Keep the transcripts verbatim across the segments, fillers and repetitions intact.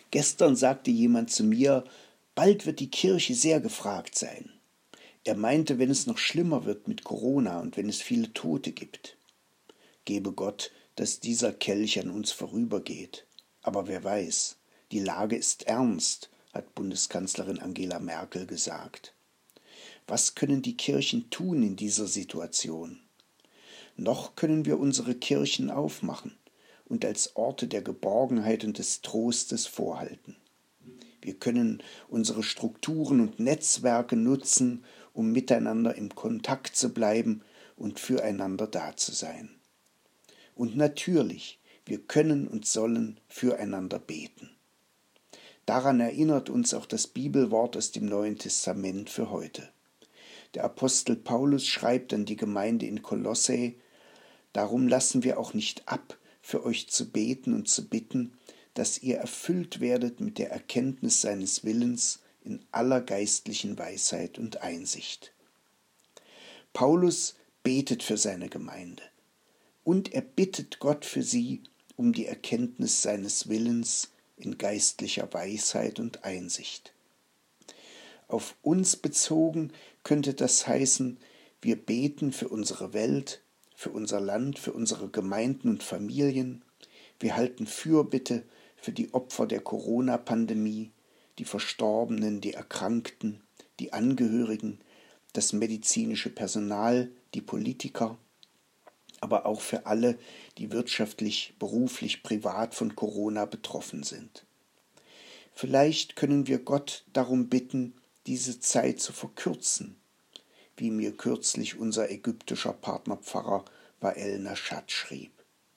Gestern sagte jemand zu mir, bald wird die Kirche sehr gefragt sein. Er meinte, wenn es noch schlimmer wird mit Corona und wenn es viele Tote gibt. Gebe Gott, dass dieser Kelch an uns vorübergeht. Aber wer weiß, die Lage ist ernst, hat Bundeskanzlerin Angela Merkel gesagt. Was können die Kirchen tun in dieser Situation? Noch können wir unsere Kirchen aufmachen und als Orte der Geborgenheit und des Trostes vorhalten. Wir können unsere Strukturen und Netzwerke nutzen, um miteinander im Kontakt zu bleiben und füreinander da zu sein. Und natürlich, wir können und sollen füreinander beten. Daran erinnert uns auch das Bibelwort aus dem Neuen Testament für heute. Der Apostel Paulus schreibt an die Gemeinde in Kolosse: Darum lassen wir auch nicht ab, für euch zu beten und zu bitten, dass ihr erfüllt werdet mit der Erkenntnis seines Willens in aller geistlichen Weisheit und Einsicht. Paulus betet für seine Gemeinde und er bittet Gott für sie um die Erkenntnis seines Willens in geistlicher Weisheit und Einsicht. Auf uns bezogen könnte das heißen, wir beten für unsere Welt, für unser Land, für unsere Gemeinden und Familien. Wir halten Fürbitte für die Opfer der Corona-Pandemie, die Verstorbenen, die Erkrankten, die Angehörigen, das medizinische Personal, die Politiker, aber auch für alle, die wirtschaftlich, beruflich, privat von Corona betroffen sind. Vielleicht können wir Gott darum bitten, diese Zeit zu verkürzen, wie mir kürzlich unser ägyptischer Partnerpfarrer Wael Nashat schrieb.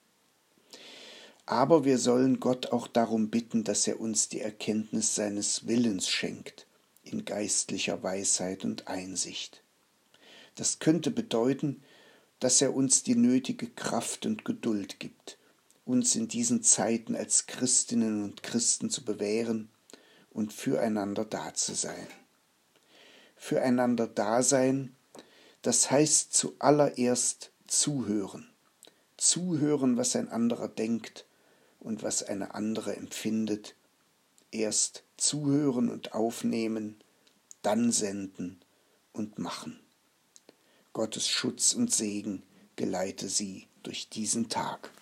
Aber wir sollen Gott auch darum bitten, dass er uns die Erkenntnis seines Willens schenkt, in geistlicher Weisheit und Einsicht. Das könnte bedeuten, dass er uns die nötige Kraft und Geduld gibt, uns in diesen Zeiten als Christinnen und Christen zu bewähren und füreinander da zu sein. Füreinander da sein, das heißt zuallererst zuhören. Zuhören, was ein anderer denkt und was eine andere empfindet. Erst zuhören und aufnehmen, dann senden und machen. Gottes Schutz und Segen geleite sie durch diesen Tag.